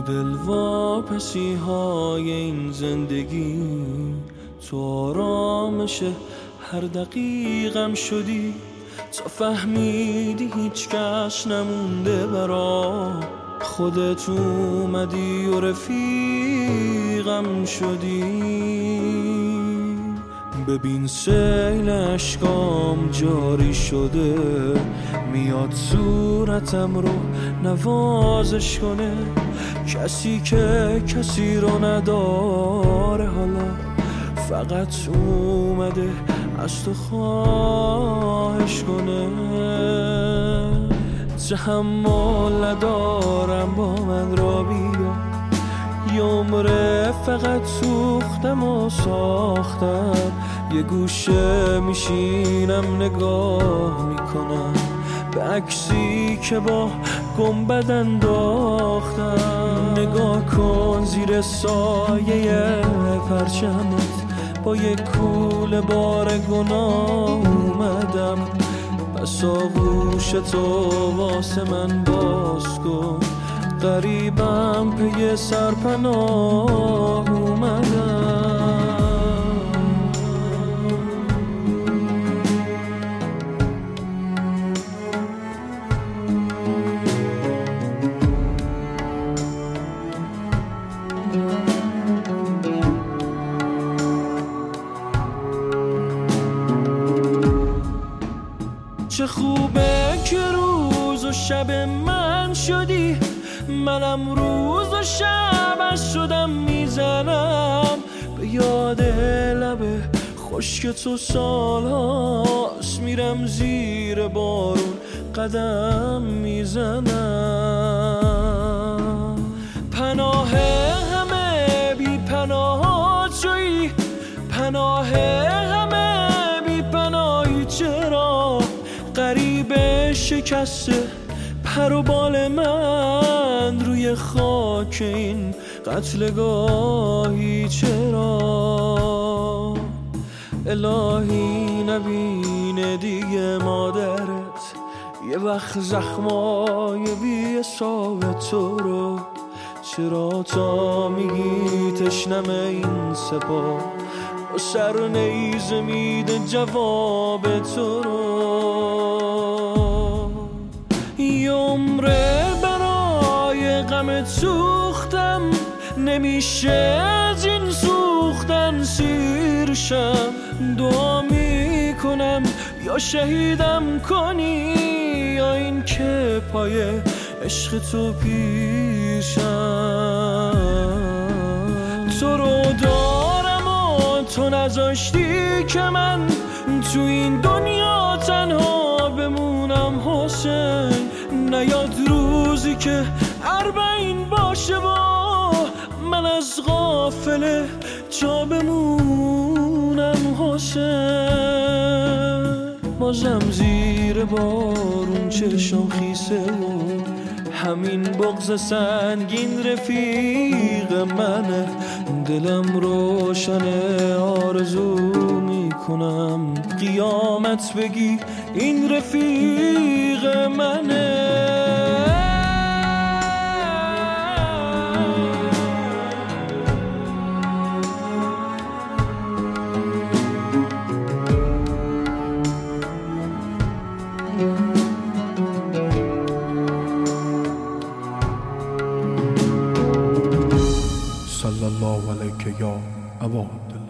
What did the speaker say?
دلواپسی های این زندگی، تو آرامش هر دقیقم شدی، تا فهمیدی هیچ کس نمونده برا خودت، اومدی و رفیقم شدی. ببین سیل اشکام جاری شده، میاد صورتم رو نوازش کنه، کسی که کسی رو نداره حالا فقط اومده از تو خواهش کنه. تحمل ندارم با من را بیا، یه عمره فقط سوختم و ساختم، یه گوشه میشینم نگاه میکنم به عکسی که با گنبد انداختم. نگاه کن زیر سایه پرچمت، با یک کوله بار گناه اومدم، بس آغوش تو واسه من باز کن، غریبم پی سرپناه اومدم. چه خوبه که روز و شب من شدی، منم روز و شب شدم میزنم به یاد لب خشک تو سالهاست، میرم زیر بارون قدم میزنم. پناه همه بی پناه تویی، پناه همه بی پناهی، چرا غریبه شکسته پر و بال من روی خاک این قتلگاهی، چرا الهی نبینه دیگه مادرت یه وقت زخمای بی حساب تو رو، چرا تا میگی تشنم این سپاه و سر نیزه میده جواب تو رو. یه عمره برای غمت سوختم، نمیشه از این سوختن سیر شم، دعا میکنم یا شهیدم کنی یا این که پای عشق تو پیشم. تو رو دارم و تو نذاشتی که من تو این دنیا تنها بمونم حسین، نیاد روزی که اربعین باشه با من از غافله جا بمونم حسین. بازم زیر بارون چشم خیسه و همین بغض سنگین رفیق منه، دلم روشنه آرزو میکنم قیامت بگی این رفیق منه. صلی الله علیک یا ابا عبدالله.